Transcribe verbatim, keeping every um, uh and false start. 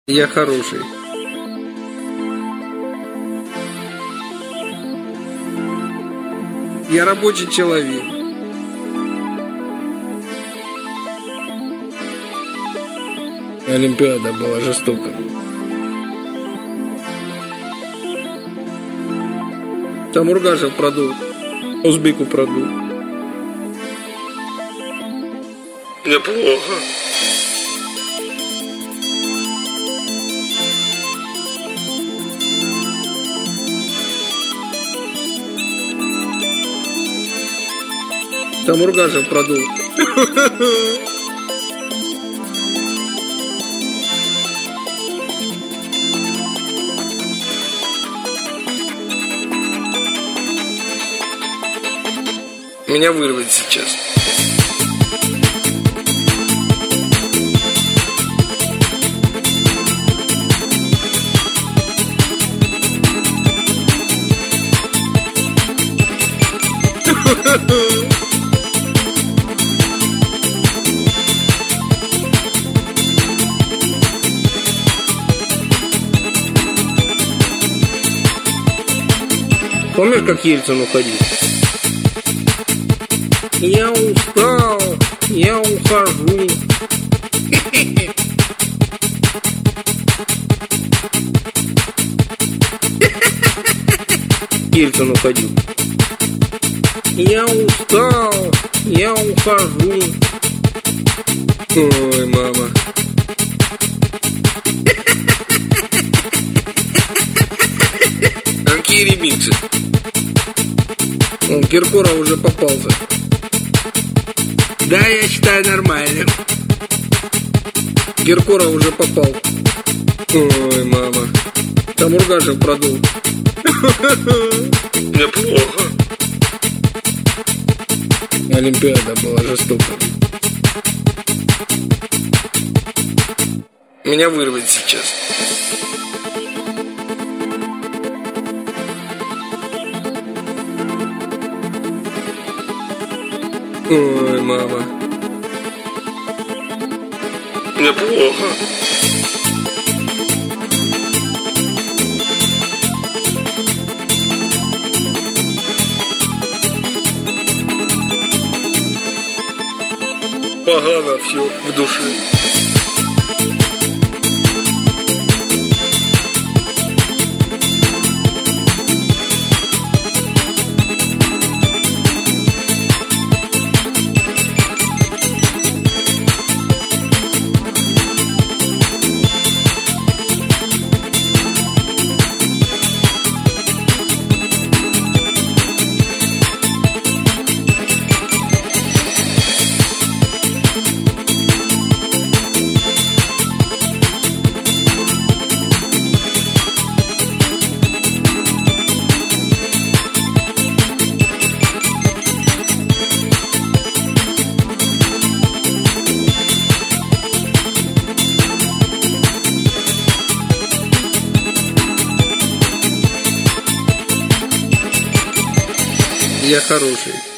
Я хороший. Я рабочий человек. Олимпиада была жестока. Там Ургашев продул, Узбеку продул. Неплохо. Там Ургашев продул. Меня вырвать сейчас. Помнишь, как Ельцин уходил? Я устал, я ухожу. Ельцин уходил. Я устал, я ухожу. Ой, мама. Какие ремиксы? Он Киркоров уже попался. Да, я считаю нормально. Киркоров уже попал. Ой, мама. Там Ургашев продул. Неплохо. Олимпиада была жестока. Меня вырвать сейчас. Ой, мама. Неплохо. Погано все в душе. Я хороший.